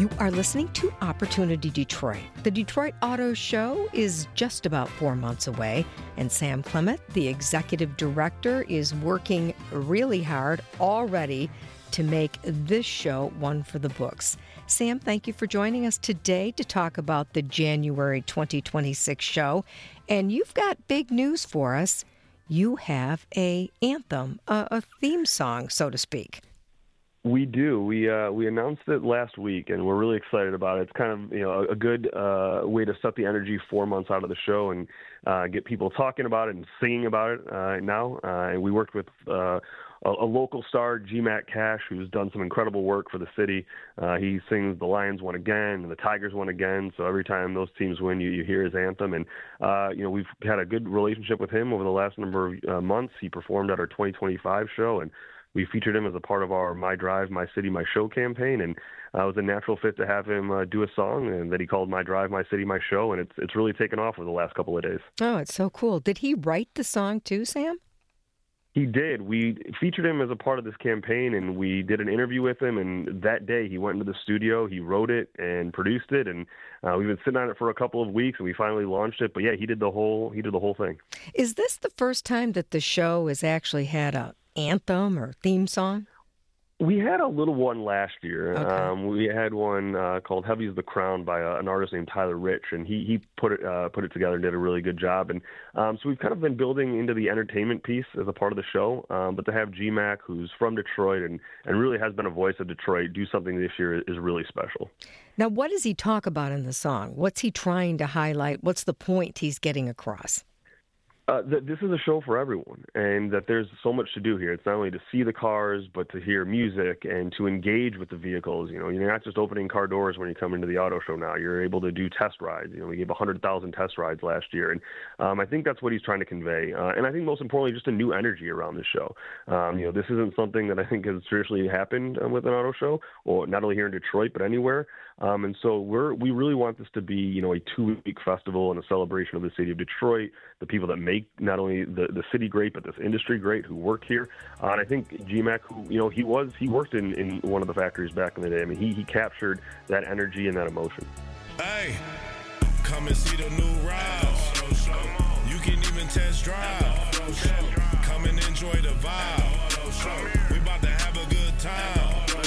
You are listening to Opportunity Detroit. The Detroit Auto Show is just about 4 months away, and Sam Clement, the executive director, is working really hard already to make this show one for the books. Sam, thank you for joining us today to talk about the January 2026 show. And you've got big news for us. You have an anthem, a theme song, so to speak. We do. We announced it last week, and we're really excited about it. It's kind of a good way to set the energy 4 months out of the show and get people talking about it and singing about it now. And we worked with a local star, GMAC Cash, who's done some incredible work for the city. He sings "The Lions Won Again" and "The Tigers Won Again." So every time those teams win, you hear his anthem. And we've had a good relationship with him over the last number of months. He performed at our 2025 show, and we featured him as a part of our My Drive, My City, My Show campaign, and it was a natural fit to have him do a song and that he called My Drive, My City, My Show, and it's really taken off over the last couple of days. Oh, it's so cool. Did he write the song too, Sam? He did. We featured him as a part of this campaign, and we did an interview with him, and that day he went into the studio, he wrote it and produced it, and we've been sitting on it for a couple of weeks, and we finally launched it. But yeah, he did the whole thing. Is this the first time that the show has actually had a anthem or theme song? We had a little one last year. Okay. We had one called "Heavy is the Crown" by an artist named Tyler Rich, and he put it together and did a really good job. And so we've kind of been building into the entertainment piece as a part of the show. But to have GMAC, who's from Detroit and really has been a voice of Detroit, do something this year is really special. Now, what does he talk about in the song? What's he trying to highlight? What's the point he's getting across? This is a show for everyone, and that there's so much to do here. It's not only to see the cars, but to hear music and to engage with the vehicles. You're not just opening car doors when you come into the auto show now. You're able to do test rides. We gave 100,000 test rides last year, and I think that's what he's trying to convey. And I think most importantly, just a new energy around the show. This isn't something that I think has traditionally happened with an auto show, or not only here in Detroit, but anywhere. And so we really want this to be, a 2-week festival and a celebration of the city of Detroit, the people that make not only the city great, but this industry great, who work here. And I think GMAC, who, he worked in one of the factories back in the day. I mean, he captured that energy and that emotion. Hey, come and see the new rides. You can even test drive. Come and enjoy the vibe. We about to have a good time.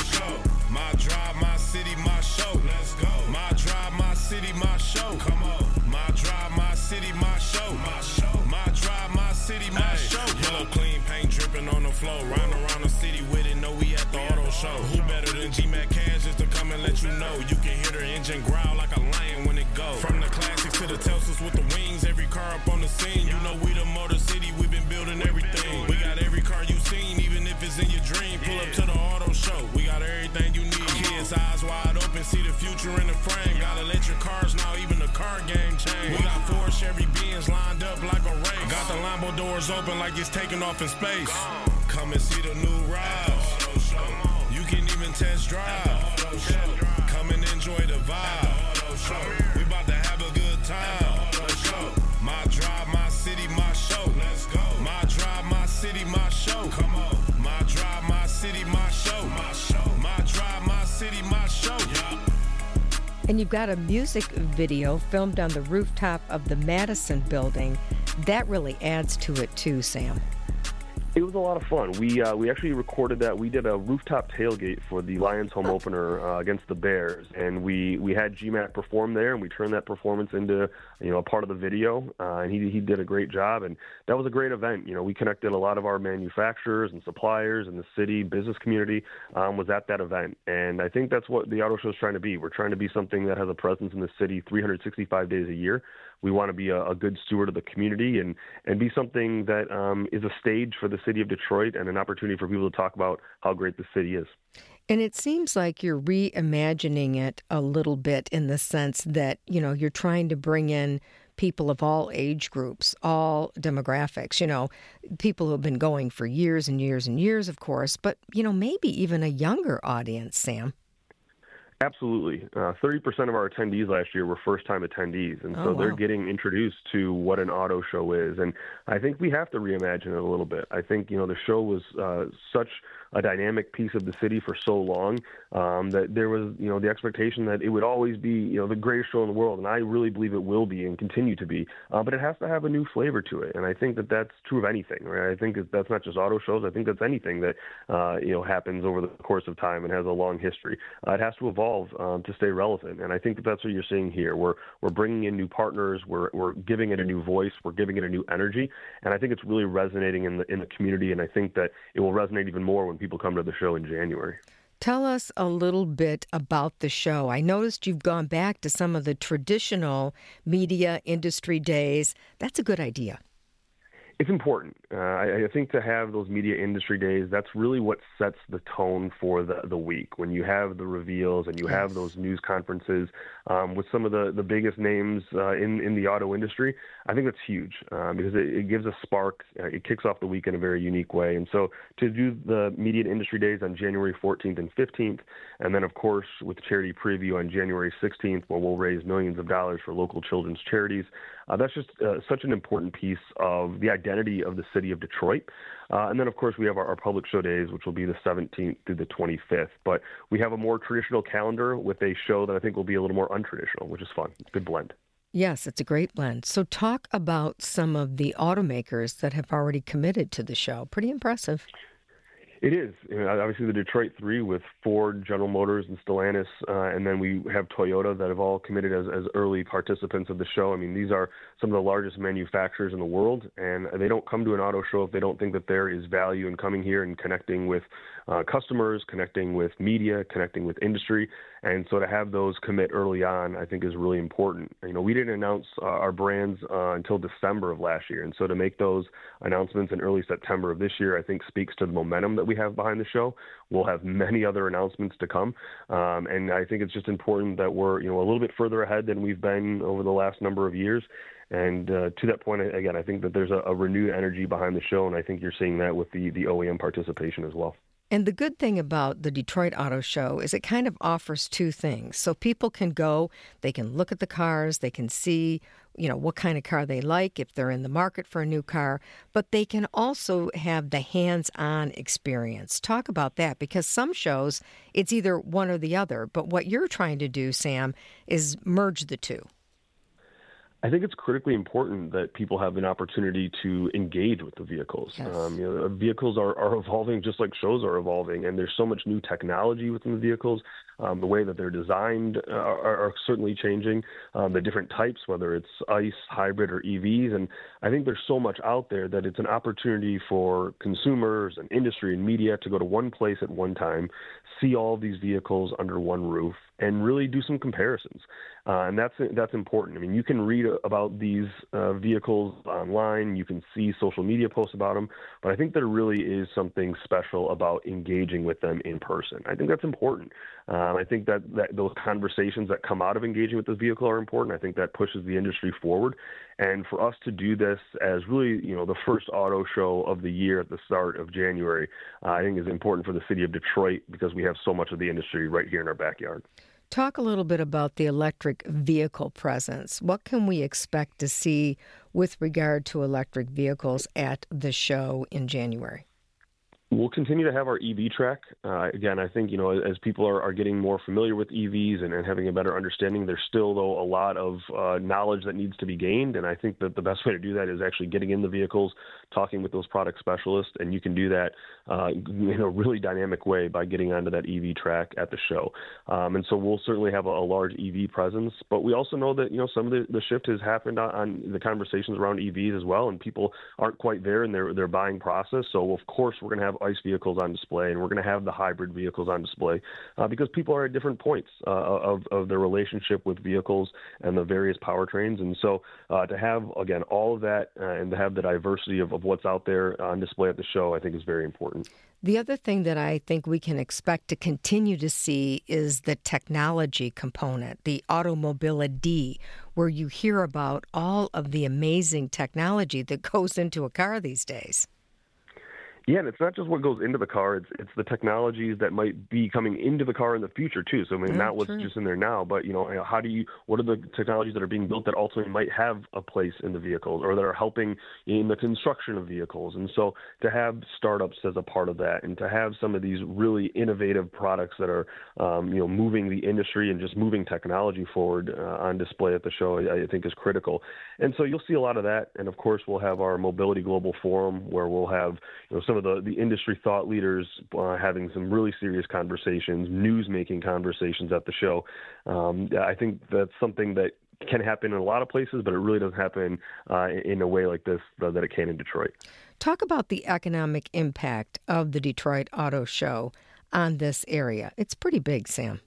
My drive, my city, my show. Let's go. My drive, my city, my show. Come on. My drive, my city, my show. My show. My drive, my city, my show. Yellow clean paint dripping on the floor. Round around the city with it. Know we at the auto show. Who better than GMAC Cash just to come and let you know? You can hear the engine growl like a lion when it goes. From the classics to the Teslas with the wings. Every car up on the scene. You know we the Motor City. We've been building everything. We got every car you seen, even if it's in your dream. Pull up to the auto show. We got everything you need. Kids eyes wide open, see the future in the frame. Got electric cars now, even the car game changed. We got 4 Chevy Benz lined up like a race. Got the Lambo doors open like it's taking off in space. Come and see the new rides. You can even test drive. Come and enjoy the vibe. We about to have a good time. My drive, my city, my show. Let's go. My drive, my city, my show. Come on. My drive, my city, my show. My show. My drive, my city, my show. And you've got a music video filmed on the rooftop of the Madison building. That really adds to it too, Sam. It was a lot of fun. We actually recorded that. We did a rooftop tailgate for the Lions home opener against the Bears, and we had GMAC perform there, and we turned that performance into a part of the video, and he did a great job, and that was a great event. We connected a lot of our manufacturers and suppliers, and the city business community was at that event, and I think that's what the auto show is trying to be. We're trying to be something that has a presence in the city 365 days a year. We want to be a good steward of the community and be something that is a stage for the city of Detroit and an opportunity for people to talk about how great the city is. And it seems like you're reimagining it a little bit in the sense that, you're trying to bring in people of all age groups, all demographics, people who have been going for years and years and years, of course, but, maybe even a younger audience, Sam. Absolutely. 30% of our attendees last year were first-time attendees, and so they're getting introduced to what an auto show is. And I think we have to reimagine it a little bit. I think, the show was such a dynamic piece of the city for so long that there was, the expectation that it would always be, the greatest show in the world. And I really believe it will be and continue to be. But it has to have a new flavor to it. And I think that that's true of anything, right? I think that's not just auto shows. I think that's anything that, happens over the course of time and has a long history. It has to evolve to stay relevant. And I think that's what you're seeing here. We're bringing in new partners. We're giving it a new voice. We're giving it a new energy. And I think it's really resonating in the community. And I think that it will resonate even more when people come to the show in January. Tell us a little bit about the show. I noticed you've gone back to some of the traditional media industry days. That's a good idea. It's important. I think to have those media industry days, that's really what sets the tone for the week. When you have the reveals and you have those news conferences with some of the biggest names in the auto industry, I think that's huge because it gives a spark. It kicks off the week in a very unique way. And so to do the media industry days on January 14th and 15th, and then, of course, with charity preview on January 16th, where we'll raise millions of dollars for local children's charities, that's just such an important piece of the identity of the city of Detroit. And then, of course, we have our public show days, which will be the 17th through the 25th. But we have a more traditional calendar with a show that I think will be a little more untraditional, which is fun. Good blend. Yes, it's a great blend. So talk about some of the automakers that have already committed to the show. Pretty impressive. It is. Obviously, the Detroit Three with Ford, General Motors, and Stellantis, and then we have Toyota that have all committed as early participants of the show. I mean, these are some of the largest manufacturers in the world, and they don't come to an auto show if they don't think that there is value in coming here and connecting with customers, connecting with media, connecting with industry. And so to have those commit early on, I think is really important. We didn't announce our brands until December of last year. And so to make those announcements in early September of this year, I think speaks to the momentum that we have behind the show. We'll have many other announcements to come. And I think it's just important that we're, a little bit further ahead than we've been over the last number of years. And to that point, again, I think that there's a renewed energy behind the show. And I think you're seeing that with the OEM participation as well. And the good thing about the Detroit Auto Show is it kind of offers two things. So people can go, they can look at the cars, they can see, what kind of car they like if they're in the market for a new car, but they can also have the hands-on experience. Talk about that, because some shows, it's either one or the other. But what you're trying to do, Sam, is merge the two. I think it's critically important that people have an opportunity to engage with the vehicles. Yes. Vehicles are evolving just like shows are evolving, and there's so much new technology within the vehicles. The way that they're designed are certainly changing. The different types, whether it's ICE, hybrid, or EVs. And I think there's so much out there that it's an opportunity for consumers and industry and media to go to one place at one time, see all of these vehicles under one roof, and really do some comparisons. And that's important. I mean, you can read about these vehicles online. You can see social media posts about them. But I think there really is something special about engaging with them in person. I think that's important. I think that those conversations that come out of engaging with the vehicle are important. I think that pushes the industry forward. And for us to do this as really, the first auto show of the year at the start of January, I think is important for the city of Detroit because we have so much of the industry right here in our backyard. Talk a little bit about the electric vehicle presence. What can we expect to see with regard to electric vehicles at the show in January? We'll continue to have our EV track. Again, I think, as people are getting more familiar with EVs and having a better understanding, there's still, though, a lot of knowledge that needs to be gained. And I think that the best way to do that is actually getting in the vehicles, talking with those product specialists. And you can do that in a really dynamic way by getting onto that EV track at the show. And so we'll certainly have a large EV presence. But we also know that, some of the shift has happened on the conversations around EVs as well. And people aren't quite there in their buying process. So, of course, we're going to have ICE vehicles on display, and we're going to have the hybrid vehicles on display because people are at different points of their relationship with vehicles and the various powertrains. And so to have, again, all of that and to have the diversity of what's out there on display at the show, I think is very important. The other thing that I think we can expect to continue to see is the technology component, the automobility, where you hear about all of the amazing technology that goes into a car these days. Yeah, and it's not just what goes into the car; it's the technologies that might be coming into the car in the future too. So I mean, not what's just in there now, but what are the technologies that are being built that ultimately might have a place in the vehicles, or that are helping in the construction of vehicles? And so to have startups as a part of that, and to have some of these really innovative products that are moving the industry and just moving technology forward on display at the show, I think is critical. And so you'll see a lot of that, and of course we'll have our Mobility Global Forum where we'll have some of the industry thought leaders having some really serious conversations, news-making conversations at the show. I think that's something that can happen in a lot of places, but it really doesn't happen in a way like this that it can in Detroit. Talk about the economic impact of the Detroit Auto Show on this area. It's pretty big, Sam.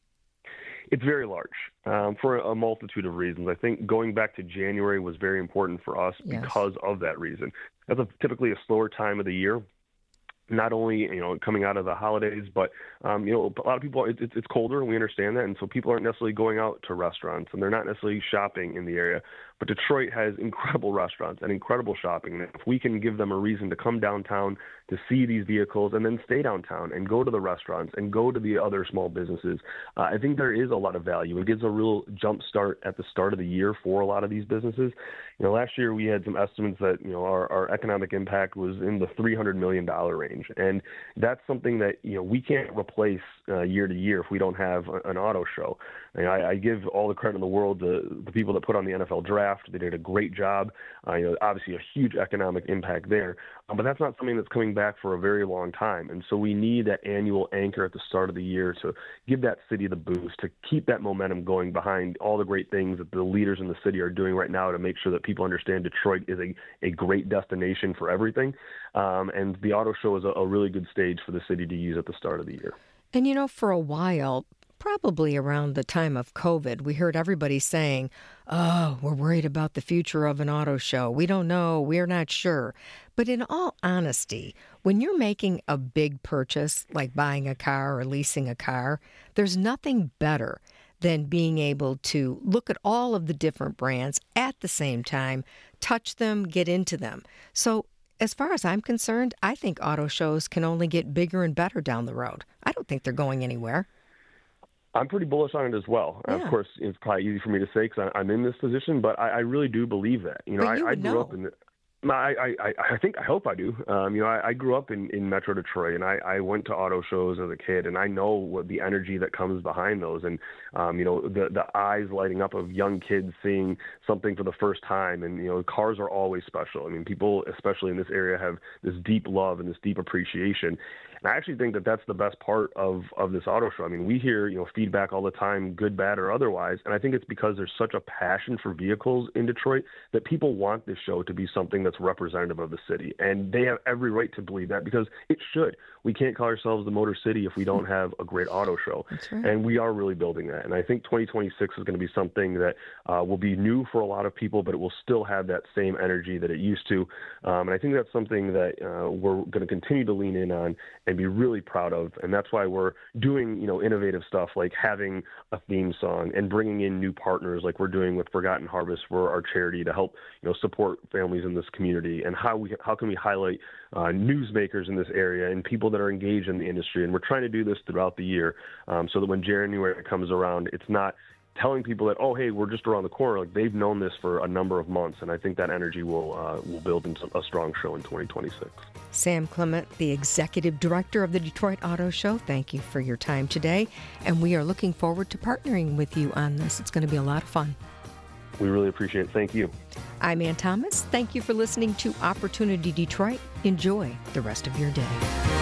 It's very large for a multitude of reasons. I think going back to January was very important for us because of that reason. That's typically a slower time of the year. Not only coming out of the holidays, but a lot of people, it's colder, and we understand that, and so people aren't necessarily going out to restaurants, and they're not necessarily shopping in the area. But Detroit has incredible restaurants and incredible shopping. And if we can give them a reason to come downtown to see these vehicles and then stay downtown and go to the restaurants and go to the other small businesses, I think there is a lot of value. It gives a real jump start at the start of the year for a lot of these businesses. Last year we had some estimates that our economic impact was in the $300 million range, and that's something that we can't replace year to year if we don't have an auto show. I give all the credit in the world to the people that put on the NFL draft. They did a great job. Obviously a huge economic impact there, but that's not something that's coming back for a very long time. And so we need that annual anchor at the start of the year to give that city the boost, to keep that momentum going behind all the great things that the leaders in the city are doing right now to make sure that people understand Detroit is a great destination for everything. And the auto show is a really good stage for the city to use at the start of the year. And for a while, probably around the time of COVID, we heard everybody saying, oh, we're worried about the future of an auto show. We don't know. We're not sure. But in all honesty, when you're making a big purchase, like buying a car or leasing a car, there's nothing better than being able to look at all of the different brands at the same time, touch them, get into them. So as far as I'm concerned, I think auto shows can only get bigger and better down the road. I don't think they're going anywhere. I'm pretty bullish on it I course, it's probably easy for me to say because I'm in this position, but I really do believe that. I grew up in I hope I do. I grew up in Metro Detroit, and I went to auto shows as a kid, and I know what the energy that comes behind those, and the eyes lighting up of young kids seeing something for the first time, and cars are always special. I mean, people, especially in this area, have this deep love and this deep appreciation. And I actually think that that's the best part of this auto show. I mean, we hear feedback all the time, good, bad, or otherwise, and I think it's because there's such a passion for vehicles in Detroit that people want this show to be something that's representative of the city, and they have every right to believe that because it should. We can't call ourselves the Motor City if we don't have a great auto show. That's right. And we are really building that. And I think 2026 is going to be something that will be new for a lot of people, but it will still have that same energy that it used to. And I think that's something that we're going to continue to lean in on and be really proud of. And that's why we're doing, innovative stuff like having a theme song and bringing in new partners like we're doing with Forgotten Harvest for our charity to help, support families in this community. And how can we highlight newsmakers in this area and people that are engaged in the industry. And we're trying to do this throughout the year so that when January comes around, it's not telling people that, oh, hey, we're just around the corner. Like, they've known this for a number of months, and I think that energy will build into a strong show in 2026. Sam Clement, the Executive Director of the Detroit Auto Show, thank you for your time today, and we are looking forward to partnering with you on this. It's going to be a lot of fun. We really appreciate it. Thank you. I'm Ann Thomas. Thank you for listening to Opportunity Detroit. Enjoy the rest of your day.